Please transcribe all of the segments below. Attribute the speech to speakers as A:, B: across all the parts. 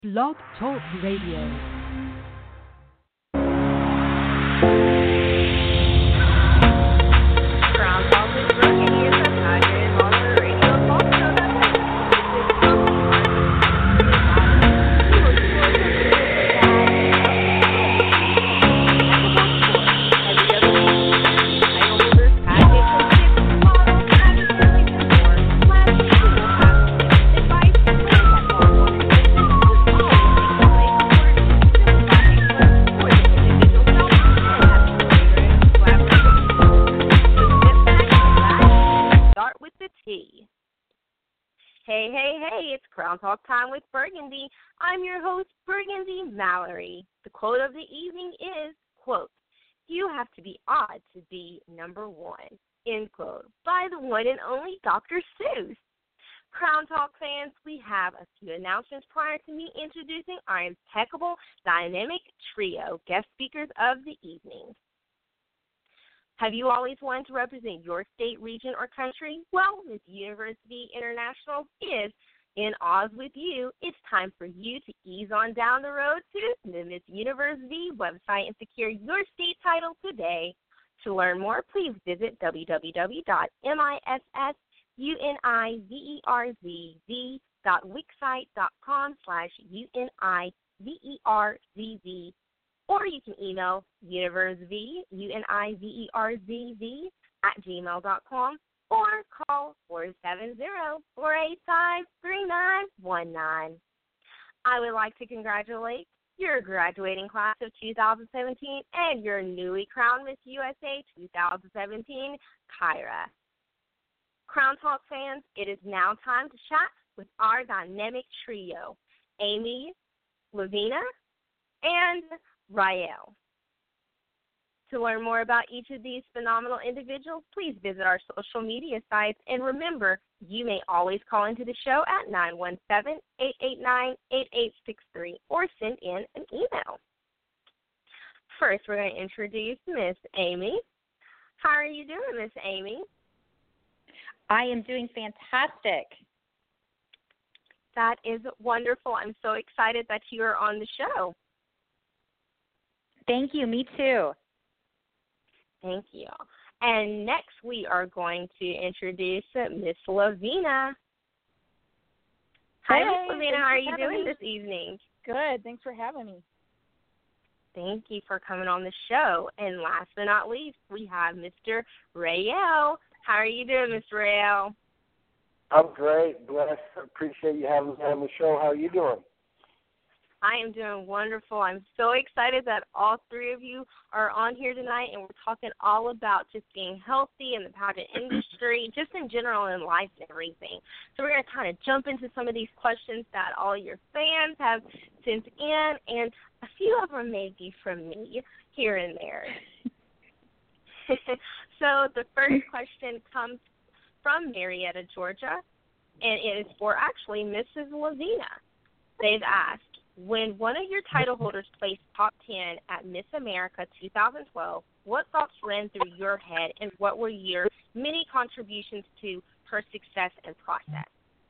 A: Blog Talk Radio.
B: It's Crown Talk time with Burgundy. I'm your host, Burgundy Mallory. The quote of the evening is, quote, "You have to be odd to be number one," end quote, by the one and only Dr. Seuss. Crown Talk fans, we have a few announcements prior to me introducing our impeccable, dynamic trio guest speakers of the evening. Have you always wanted to represent your state, region, or country? Well, Miss University International is in Oz with you. It's time for you to ease on down the road to the Miss University website and secure your state title today. To learn more, please visit www.missuniverzv.wixsite.com/univerzv, or you can email univerzv@gmail.com. or call 470-485-3919. I would like to congratulate your graduating class of 2017 and your newly crowned Miss USA 2017, Kyra. Crown Talk fans, it is now time to chat with our dynamic trio, Amy, Lavina, and Rael. To learn more about each of these phenomenal individuals, please visit our social media sites. And remember, you may always call into the show at 917-889-8863 or send in an email. First, we're going to introduce Miss Amy. How are you doing, Miss Amy?
C: I am doing fantastic.
B: That is wonderful. I'm so excited that you are on the show.
C: Thank you. Me too.
B: Thank you. And next we are going to introduce Miss Lavina. Hi, Miss Lavina. How are you doing this evening?
D: Good. Thanks for having me.
B: Thank you for coming on the show. And last but not least, we have Mr. Rael. How are you doing, Mr. Rael?
E: I'm great. Blessed. Appreciate you having me on the show. How are you doing?
B: I am doing wonderful. I'm so excited that all three of you are on here tonight, and we're talking all about just being healthy in the pageant industry, just in general in life and everything. So we're going to kind of jump into some of these questions that all your fans have sent in, and a few of them may be from me here and there. So the first question comes from Marietta, Georgia, and it is for actually Mrs. Lavina. They've asked, when one of your title holders placed top 10 at Miss America 2012, what thoughts ran through your head, and what were your many contributions to her success and process?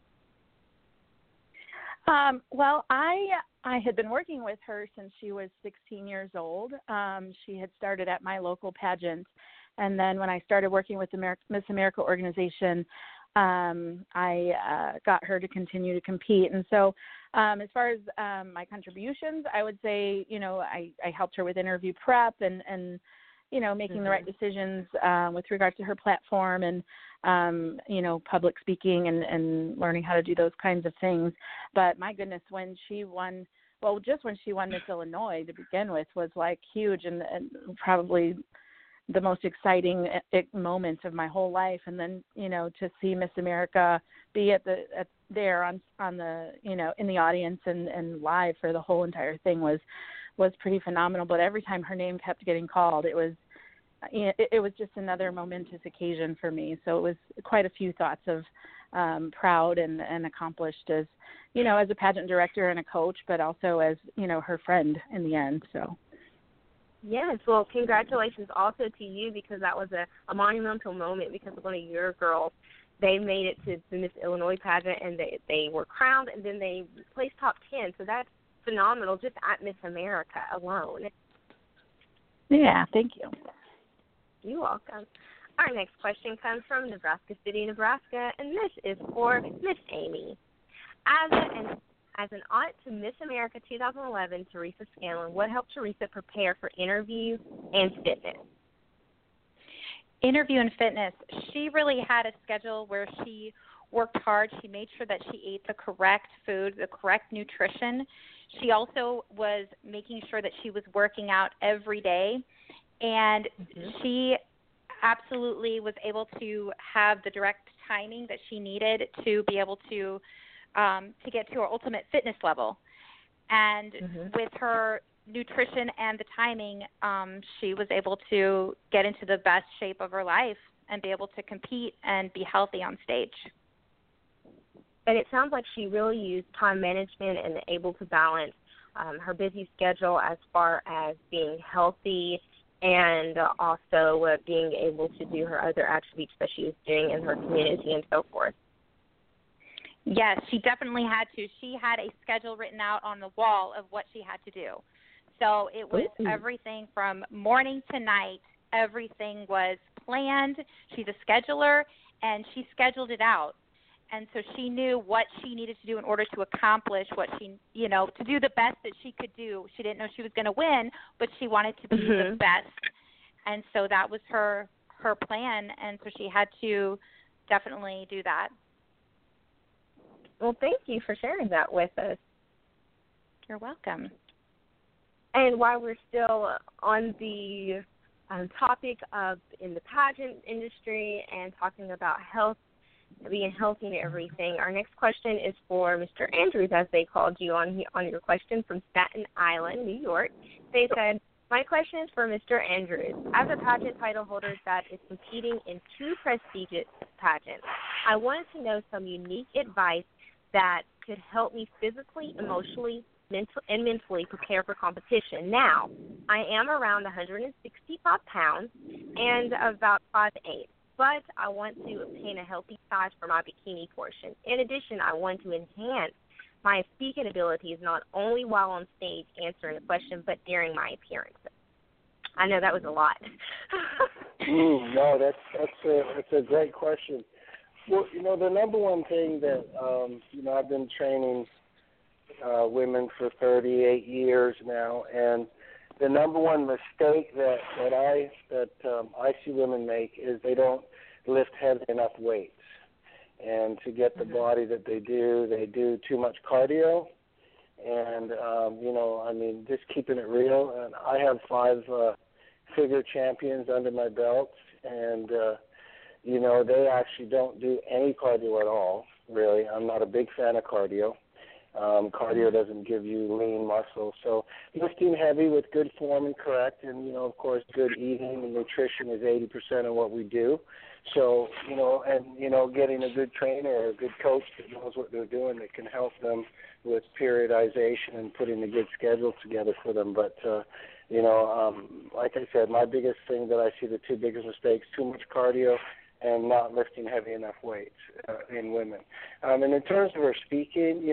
D: Well, I had been working with her since she was 16 years old. She had started at my local pageant, and then when I started working with the Miss America organization, I got her to continue to compete. And so as far as my contributions, I would say, I helped her with interview prep and making the right decisions with regard to her platform and, public speaking and learning how to do those kinds of things. But my goodness, when she won, just when she won Miss Illinois to begin with was like huge and probably the most exciting moments of my whole life. And then, to see Miss America be there on the, in the audience and live for the whole entire thing was pretty phenomenal. But every time her name kept getting called, it was just another momentous occasion for me. So it was quite a few thoughts of proud and accomplished as, as a pageant director and a coach, but also as, her friend in the end. So.
B: Yes, well, congratulations also to you, because that was a monumental moment, because one of your girls, they made it to the Miss Illinois pageant, and they were crowned, and then they placed top 10. So that's phenomenal just at Miss America alone.
D: Yeah, thank you.
B: You're welcome. Our next question comes from Nebraska City, Nebraska, and this is for Miss Amy. As an aunt to Miss America 2011, Teresa Scanlon, what helped Teresa prepare for interview and fitness?
C: Interview and fitness. She really had a schedule where she worked hard. She made sure that she ate the correct food, the correct nutrition. She also was making sure that she was working out every day. And she absolutely was able to have the direct timing that she needed to be able to get to her ultimate fitness level. And with her nutrition and the timing, she was able to get into the best shape of her life and be able to compete and be healthy on stage.
B: And it sounds like she really used time management and able to balance her busy schedule as far as being healthy and also being able to do her other attributes that she was doing in her community and so forth.
C: Yes, she definitely had to. She had a schedule written out on the wall of what she had to do. So it was everything from morning to night. Everything was planned. She's a scheduler, and she scheduled it out. And so she knew what she needed to do in order to accomplish what she, to do the best that she could do. She didn't know she was going to win, but she wanted to be the best. And so that was her plan, and so she had to definitely do that.
B: Well, thank you for sharing that with us.
C: You're welcome.
B: And while we're still on the topic of in the pageant industry and talking about health, being healthy and everything, our next question is for Mr. Andrews, as they called you on your question, from Staten Island, New York. They said, my question is for Mr. Andrews. As a pageant title holder that is competing in 2 prestigious pageants, I wanted to know some unique advice that could help me physically, emotionally, and mentally prepare for competition. Now, I am around 165 pounds and about 5'8", but I want to obtain a healthy size for my bikini portion. In addition, I want to enhance my speaking abilities not only while on stage answering the question, but during my appearances. I know that was a lot.
E: No, that's a great question. Well, the number one thing that, I've been training women for 38 years now, and the number one mistake that I see women make is they don't lift heavy enough weights. And to get the body that they do too much cardio. And, just keeping it real. And I have 5 figure champions under my belt, and they actually don't do any cardio at all, really. I'm not a big fan of cardio. Cardio doesn't give you lean muscle. So lifting heavy with good form and correct, and, of course, good eating and nutrition is 80% of what we do. So, getting a good trainer or a good coach that knows what they're doing that can help them with periodization and putting a good schedule together for them. But, like I said, my biggest thing that I see, the 2 biggest mistakes, too much cardio and not lifting heavy enough weights in women. And in terms of her speaking,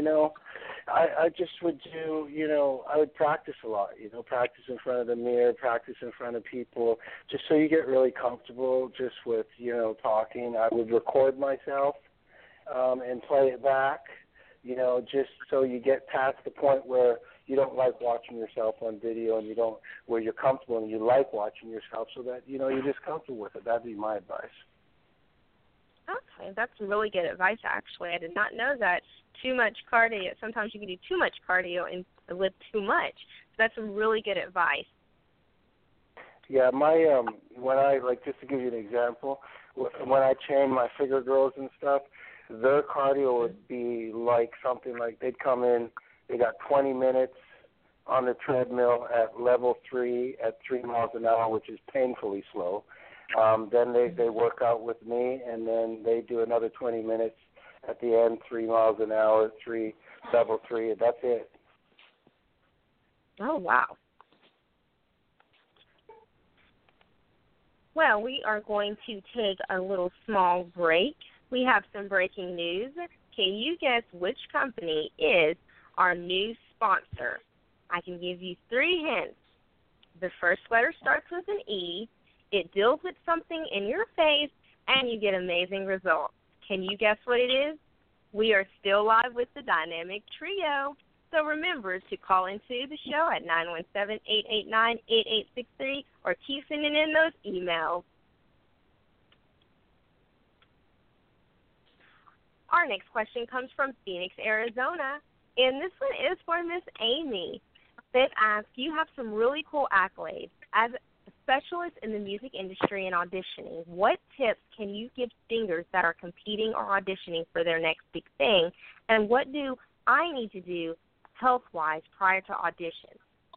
E: I just would do, I would practice a lot, practice in front of the mirror, practice in front of people, just so you get really comfortable just with, talking. I would record myself and play it back, just so you get past the point where you don't like watching yourself on video and where you're comfortable and you like watching yourself, so that, you're just comfortable with it. That'd be my advice.
B: Okay, that's really good advice, actually. I did not know that too much cardio, sometimes you can do too much cardio and lift too much. So that's some really good advice.
E: Yeah, just to give you an example, when I train my figure girls and stuff, their cardio would be like something like they'd come in, they got 20 minutes on the treadmill at level 3 at 3 miles an hour, which is painfully slow. Then they work out with me, and then they do another 20 minutes at the end, 3 miles an hour, level 3, and that's it.
B: Oh, wow. Well, we are going to take a little small break. We have some breaking news. Can you guess which company is our new sponsor. I can give you 3 hints. The first letter starts with an E. It deals with something in your face, and you get amazing results. Can you guess what it is? We are still live with the Dynamic Trio. So remember to call into the show at 917-889-8863 or keep sending in those emails. Our next question comes from Phoenix, Arizona, and this one is for Miss Amy. They've asked, you have some really cool accolades. As a specialist in the music industry and auditioning, what tips can you give singers that are competing or auditioning for their next big thing, and what do I need to do health-wise prior to audition?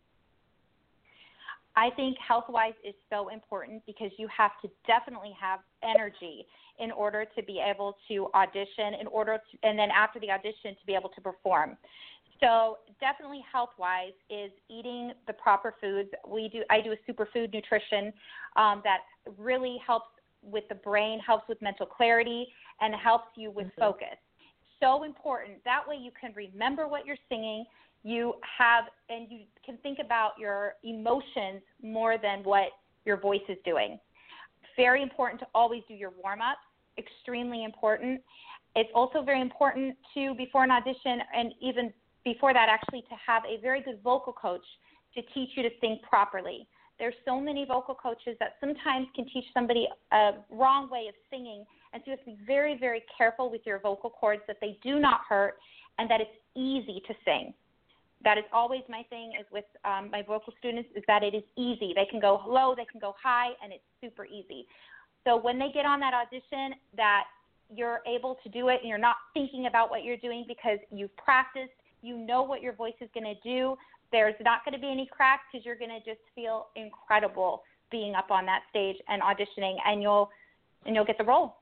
C: I think health-wise is so important because you have to definitely have energy in order to be able to audition, and then after the audition to be able to perform. So definitely health-wise is eating the proper foods. I do a superfood nutrition that really helps with the brain, helps with mental clarity, and helps you with focus. So important. That way you can remember what you're singing. You can think about your emotions more than what your voice is doing. Very important to always do your warm-ups. Extremely important. It's also very important to, before an audition and even before that, actually to have a very good vocal coach to teach you to sing properly. There's so many vocal coaches that sometimes can teach somebody a wrong way of singing, and so you have to be very, very careful with your vocal cords that they do not hurt and that it's easy to sing. That is always my thing is with my vocal students is that it is easy. They can go low, they can go high, and it's super easy. So when they get on that audition, that you're able to do it and you're not thinking about what you're doing because you've practiced, you know what your voice is going to do. There's not going to be any cracks because you're going to just feel incredible being up on that stage and auditioning, and you'll get the role.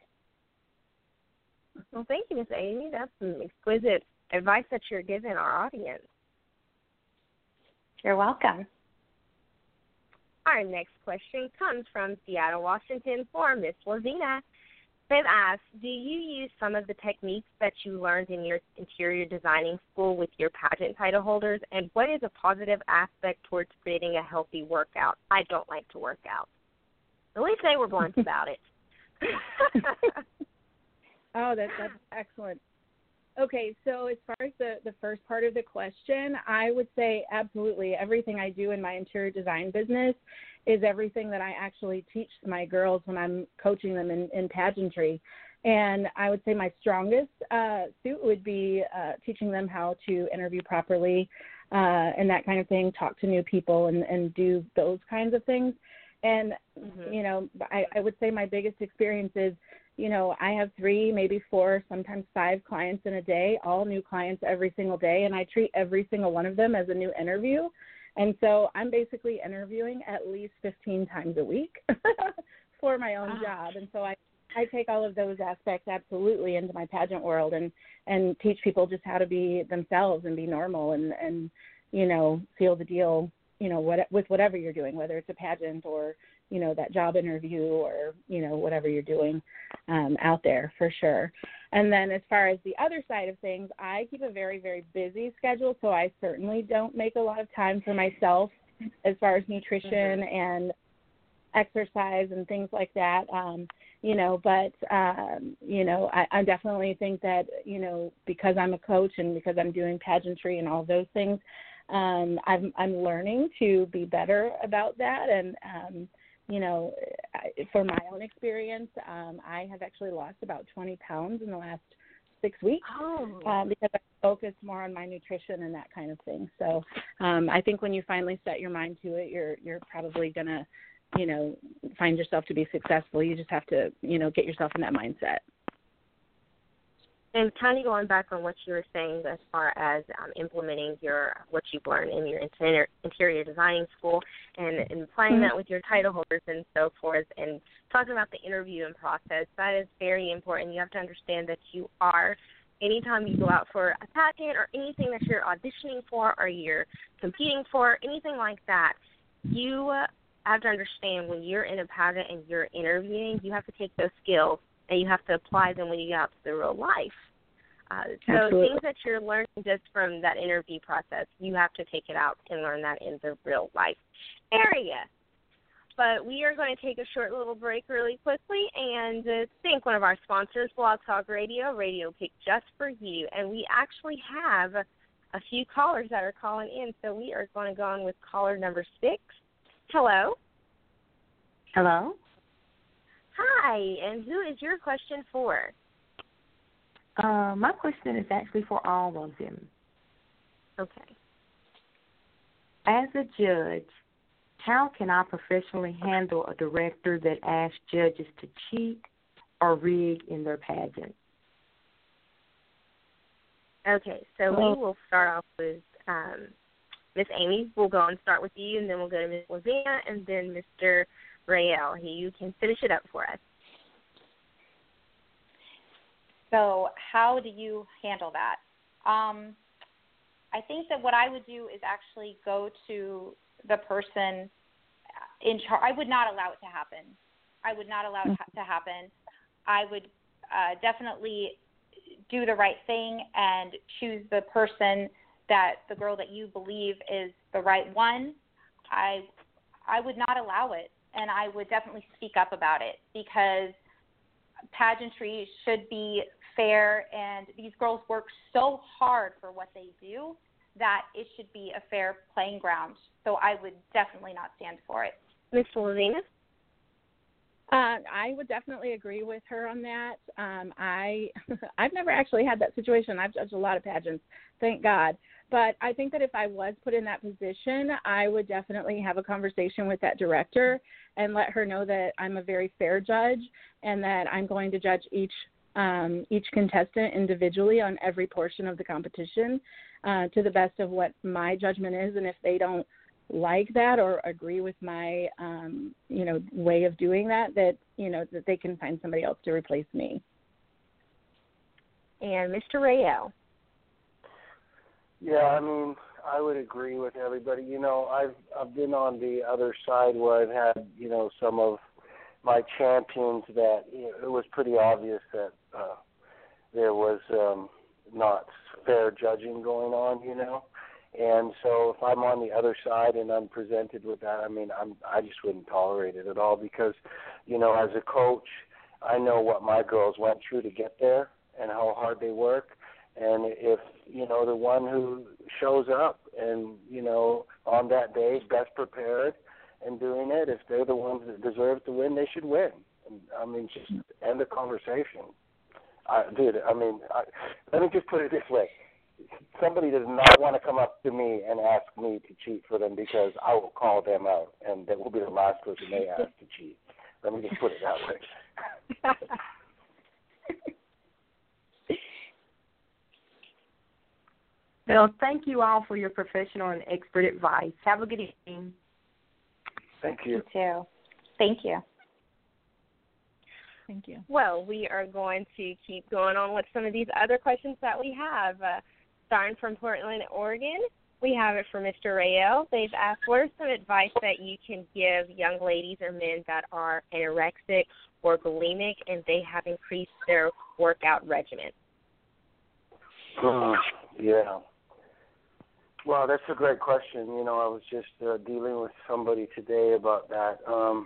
B: Well, thank you, Miss Amy. That's some exquisite advice that you're giving our audience.
C: You're welcome.
B: Our next question comes from Seattle, Washington for Miss Lavina. They've asked, do you use some of the techniques that you learned in your interior designing school with your pageant title holders, and what is a positive aspect towards creating a healthy workout? I don't like to work out. At least they were blunt about it.
D: Oh, that's excellent. Okay, so as far as the first part of the question, I would say absolutely everything I do in my interior design business is everything that I actually teach my girls when I'm coaching them in pageantry. And I would say my strongest suit would be teaching them how to interview properly and that kind of thing, talk to new people and do those kinds of things. And, you know, I would say my biggest experience is, you know, I have 3, maybe 4, sometimes 5 clients in a day, all new clients every single day, and I treat every single one of them as a new interview. And so I'm basically interviewing at least 15 times a week for my own job. And so I take all of those aspects absolutely into my pageant world and teach people just how to be themselves and be normal and you know, seal the deal, you know, with whatever you're doing, whether it's a pageant or, you know, that job interview or, you know, whatever you're doing out there for sure. And then as far as the other side of things, I keep a very, very busy schedule, so I certainly don't make a lot of time for myself as far as nutrition and exercise and things like that. You know, but, you know, I definitely think that, you know, because I'm a coach and because I'm doing pageantry and all those things, I'm learning to be better about that. And, you know, for my own experience, I have actually lost about 20 pounds in the last 6 weeks because I focused more on my nutrition and that kind of thing. So I think when you finally set your mind to it, you're probably going to, you know, find yourself to be successful. You just have to, you know, get yourself in that mindset.
B: And kind of going back on what you were saying as far as implementing what you've learned in your interior designing school and applying that with your title holders and so forth, and talking about the interviewing process, that is very important. You have to understand that you are, anytime you go out for a pageant or anything that you're auditioning for or you're competing for, anything like that, you have to understand when you're in a pageant and you're interviewing, you have to take those skills and you have to apply them when you get out to the real life. So
D: Absolutely.
B: things that you're learning just from that interview process, you have to take it out and learn that in the real life area. But we are going to take a short little break really quickly and thank one of our sponsors, Blog Talk Radio, Radio Pick Just for You. And we actually have a few callers that are calling in, so we are going to go on with caller number 6. Hello.
F: Hello.
B: Hi, and who is your question for?
F: My question is actually for all of them.
B: Okay.
F: As a judge, how can I professionally handle a director that asks judges to cheat or rig in their pageant?
B: Okay, so we will start off with Miss Amy. We'll go and start with you, and then we'll go to Miss Lavina, and then Mr. Rael. You can finish it up for us.
C: So how do you handle that? I think that what I would do is actually go to the person in charge. I would not allow it to happen. I would I would definitely do the right thing and choose the person the girl that you believe is the right one. I would not allow it, and I would definitely speak up about it, because pageantry should be fair, and these girls work so hard for what they do that it should be a fair playing ground. So I would definitely not stand for it.
B: Ms. Lavina?
D: I would definitely agree with her on that. I've never actually had that situation. I've judged a lot of pageants, thank God. But I think that if I was put in that position, I would definitely have a conversation with that director and let her know that I'm a very fair judge and that I'm going to judge each contestant individually on every portion of the competition to the best of what my judgment is. And if they don't like that or agree with my, way of doing that, that they can find somebody else to replace me.
B: And Mr. Rael.
E: Yeah, I mean, I would agree with everybody. I've been on the other side where I've had, some of my champions that it was pretty obvious that there was not fair judging going on, And so if I'm on the other side and I'm presented with that, I just wouldn't tolerate it at all, because, as a coach, I know what my girls went through to get there and how hard they work. And if, the one who shows up and, on that day, best prepared and doing it, if they're the ones that deserve to win, they should win. And, just end the conversation. Let me just put it this way. Somebody does not want to come up to me and ask me to cheat for them, because I will call them out, and that will be the last person they ask to cheat. Let me just put it that way.
F: Well, thank you all for your professional and expert advice. Have a good evening.
E: Thank you.
C: You too. Thank you.
D: Thank you.
B: Well, we are going to keep going on with some of these other questions that we have. Starting from Portland, Oregon, we have it for Mr. Rael. They've asked, what are some advice that you can give young ladies or men that are anorexic or bulimic and they have increased their workout regimen?
E: Yeah. Well, that's a great question. I was just dealing with somebody today about that.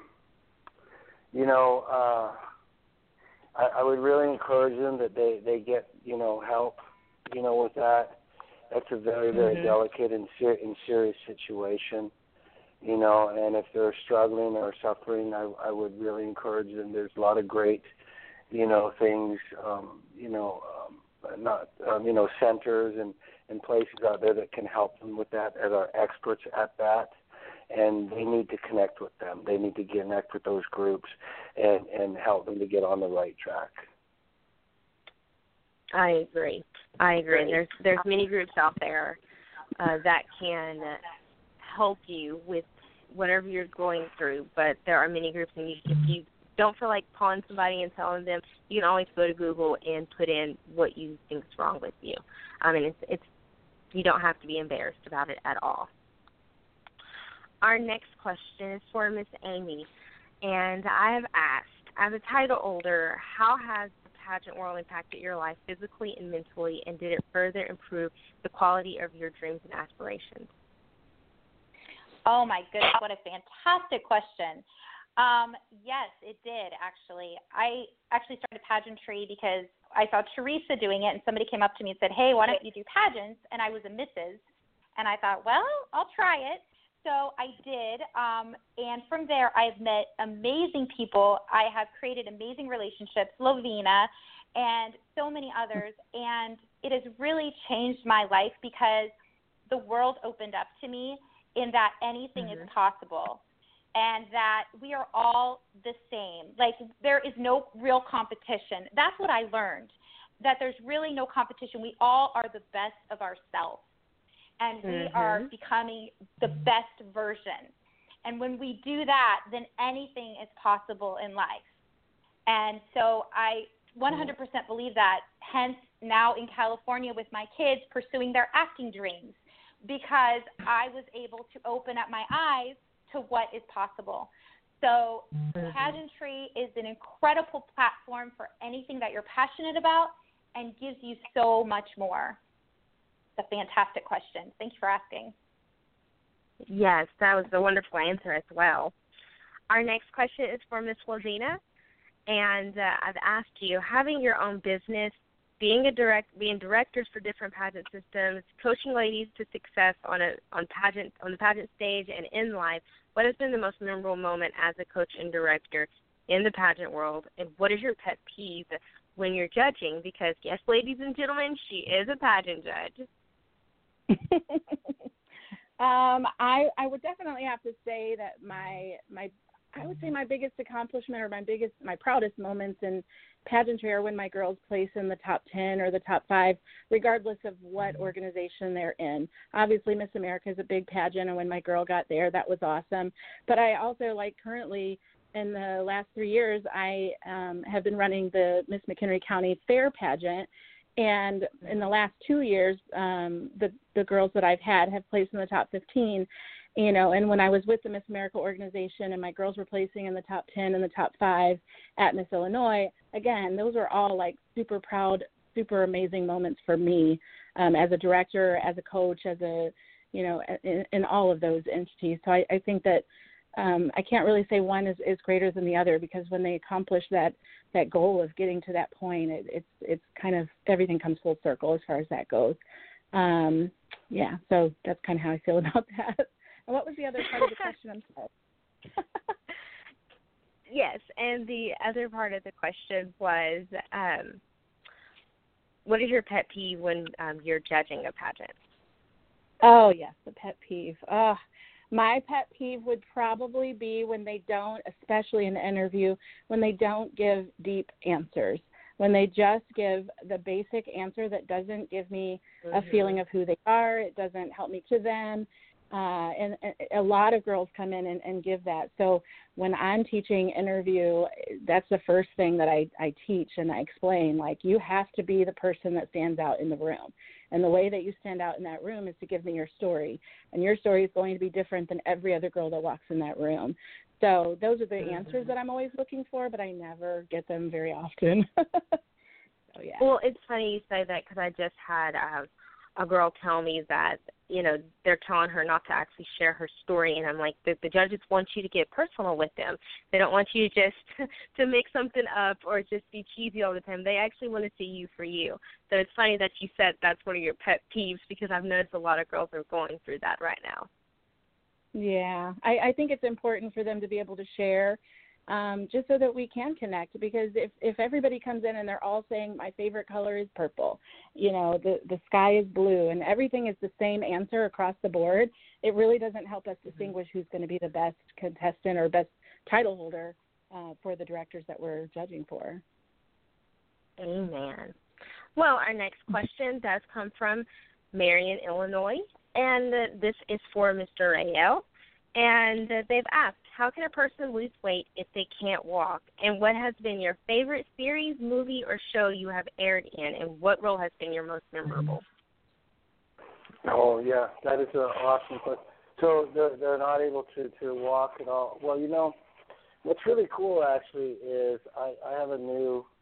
E: I would really encourage them that they get, help, with that. That's a very, very delicate and serious situation, and if they're struggling or suffering, I would really encourage them. There's a lot of great, things, centers and places out there that can help them with that, that are experts at that. And they need to connect with them. They need to connect with those groups and help them to get on the right track.
B: I agree. There's many groups out there that can help you with whatever you're going through, but there are many groups, and if you don't feel like calling somebody and telling them, you can always go to Google and put in what you think is wrong with you. It's you don't have to be embarrassed about it at all. Our next question is for Miss Amy, and I have asked, as a title holder, how has the pageant world impacted your life physically and mentally, and did it further improve the quality of your dreams and aspirations?
C: Oh, my goodness, what a fantastic question. Yes, it did, actually. I actually started pageantry because I saw Teresa doing it, and somebody came up to me and said, hey, why don't you do pageants? And I was a Mrs., and I thought, well, I'll try it. So I did, and from there I've met amazing people. I have created amazing relationships, Lovina, and so many others, and it has really changed my life because the world opened up to me in that anything is possible and that we are all the same. Like, there is no real competition. That's what I learned, that there's really no competition. We all are the best of ourselves. And we are becoming the best version. And when we do that, then anything is possible in life. And so I 100% believe that, hence now in California with my kids pursuing their acting dreams, because I was able to open up my eyes to what is possible. So pageantry is an incredible platform for anything that you're passionate about and gives you so much more. A fantastic question. Thank you for asking.
B: Yes, that was a wonderful answer as well. Our next question is for Ms. Lovina, and I've asked you, having your own business, being directors for different pageant systems, coaching ladies to success on the pageant stage and in life, what has been the most memorable moment as a coach and director in the pageant world, and what is your pet peeve when you're judging? Because yes, ladies and gentlemen, she is a pageant judge.
D: I would definitely have to say that my biggest accomplishment or my proudest moments in pageantry are when my girls place in the top 10 or the top 5, regardless of what organization they're in. Obviously, Miss America is a big pageant, and when my girl got there, that was awesome. But I also, like, currently in the last 3 years, I have been running the Miss McHenry County Fair pageant. And in the last 2 years, the girls that I've had have placed in the top 15, you know, and when I was with the Miss America organization and my girls were placing in the top 10 and the top 5 at Miss Illinois, again, those are all like super proud, super amazing moments for me as a director, as a coach, as a, you know, in all of those entities. So I think that I can't really say one is greater than the other, because when they accomplish that goal of getting to that point, it's kind of everything comes full circle as far as that goes. Yeah, so that's kind of how I feel about that. And what was the other part of the question? I'm sorry.
B: Yes, and the other part of the question was, what is your pet peeve when you're judging a pageant?
D: Oh, yes, the pet peeve. My pet peeve would probably be when they don't, especially in the interview, when they don't give deep answers, when they just give the basic answer that doesn't give me a feeling of who they are, it doesn't help me to them. And a lot of girls come in and give that. So when I'm teaching interview, that's the first thing that I teach and I explain, like, you have to be the person that stands out in the room. And the way that you stand out in that room is to give me your story. And your story is going to be different than every other girl that walks in that room. So those are the answers that I'm always looking for, but I never get them very often. So, yeah.
B: Well, it's funny you say that, because I just had a girl tell me that, you know, they're telling her not to actually share her story, and I'm like, the judges want you to get personal with them. They don't want you just to make something up or just be cheesy all the time. They actually want to see you for you. So it's funny that you said that's one of your pet peeves, because I've noticed a lot of girls are going through that right now.
D: Yeah, I think it's important for them to be able to share, just so that we can connect, because if everybody comes in and they're all saying my favorite color is purple, you know, the sky is blue, and everything is the same answer across the board, it really doesn't help us distinguish who's going to be the best contestant or best title holder for the directors that we're judging for.
B: Amen. Well, our next question does come from Marion, Illinois, and this is for Mr. Rael. And they've asked, how can a person lose weight if they can't walk? And what has been your favorite series, movie, or show you have aired in? And what role has been your most memorable?
E: Oh, yeah, that is an awesome question. So they're not able to walk at all. Well, you know, what's really cool, actually, is I have a new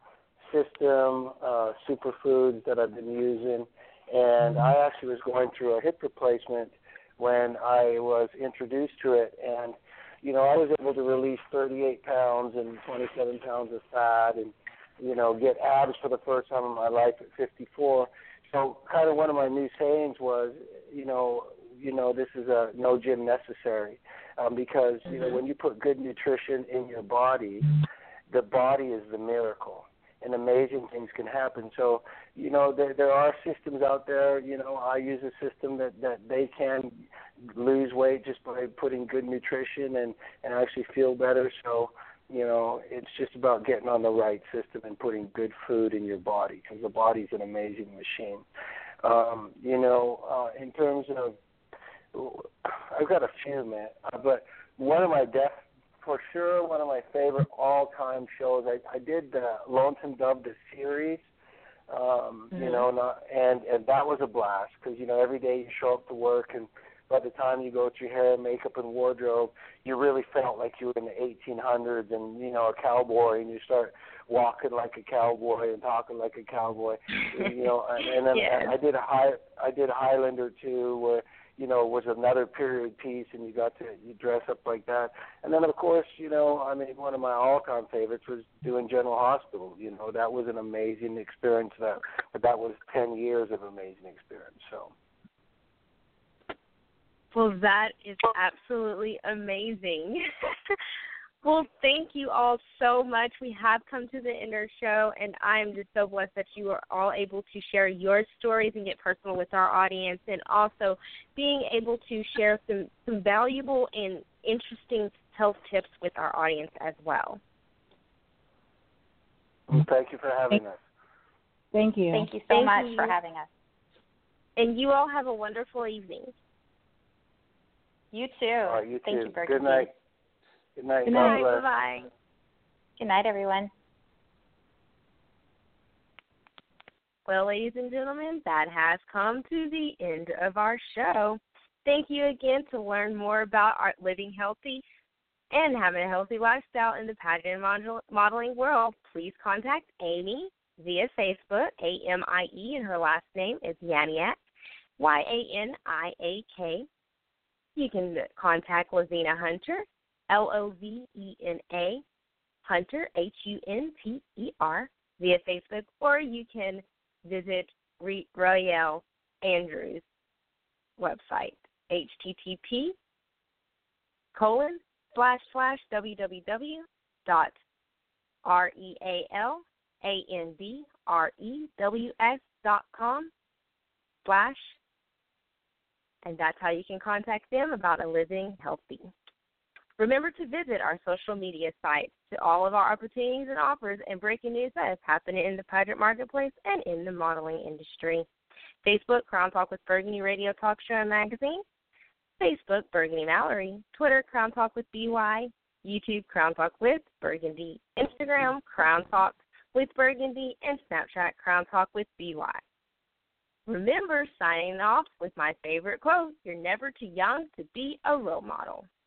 E: system, superfoods that I've been using, and I actually was going through a hip replacement when I was introduced to it, and you know, I was able to release 38 pounds and 27 pounds of fat, and you know, get abs for the first time in my life at 54. So, kind of one of my new sayings was, you know, this is a no gym necessary, because you know, when you put good nutrition in your body, the body is the miracle, and amazing things can happen. So, you know, there are systems out there. You know, I use a system that they can lose weight just by putting good nutrition and actually feel better. So, you know, it's just about getting on the right system and putting good food in your body, because the body's an amazing machine. You know, in terms of, I've got a few, man, but one of my for sure, one of my favorite all-time shows. I did the Lonesome Dove, the series, you know, and that was a blast, because, you know, every day you show up to work, and by the time you go through hair, makeup, and wardrobe, you really felt like you were in the 1800s and, you know, a cowboy, and you start walking like a cowboy and talking like a cowboy, you know. And then I did Highlander too, where, you know, was another period piece, and you dress up like that. And then, of course, you know, I mean, one of my all-time favorites was doing General Hospital. You know, that was an amazing experience. That was 10 years of amazing experience. So.
B: Well, that is absolutely amazing. Well, thank you all so much. We have come to the end of our show, and I'm just so blessed that you are all able to share your stories and get personal with our audience, and also being able to share some valuable and interesting health tips with our audience as well.
E: Well, thank you for having us.
D: Thank you.
C: Thank you so much for having us.
B: And you all have a wonderful evening.
C: You too.
E: All right, you
C: Thank
E: too.
C: you, Berkey.
E: Good night. Good night.
D: Good
E: God
D: night.
E: bless.
B: Bye-bye.
C: Good night, everyone.
B: Well, ladies and gentlemen, that has come to the end of our show. Thank you again. To learn more about our living healthy and having a healthy lifestyle in the pageant modeling world, please contact Amy via Facebook, AMIE, and her last name is Yaniak, YANIAK. You can contact Lovena Hunter, LOVENA, Hunter, HUNTER, via Facebook, or you can visit Royale Andrews' website, http://www.realandrews.com/ and that's how you can contact them about a living healthy. Remember to visit our social media sites to all of our opportunities and offers and breaking news that is happening in the pageant marketplace and in the modeling industry. Facebook, Crown Talk with Burgundy Radio Talk Show and Magazine. Facebook, Burgundy Mallory. Twitter, Crown Talk with BY. YouTube, Crown Talk with Burgundy. Instagram, Crown Talk with Burgundy. And Snapchat, Crown Talk with BY. Remember, signing off with my favorite quote, you're never too young to be a role model.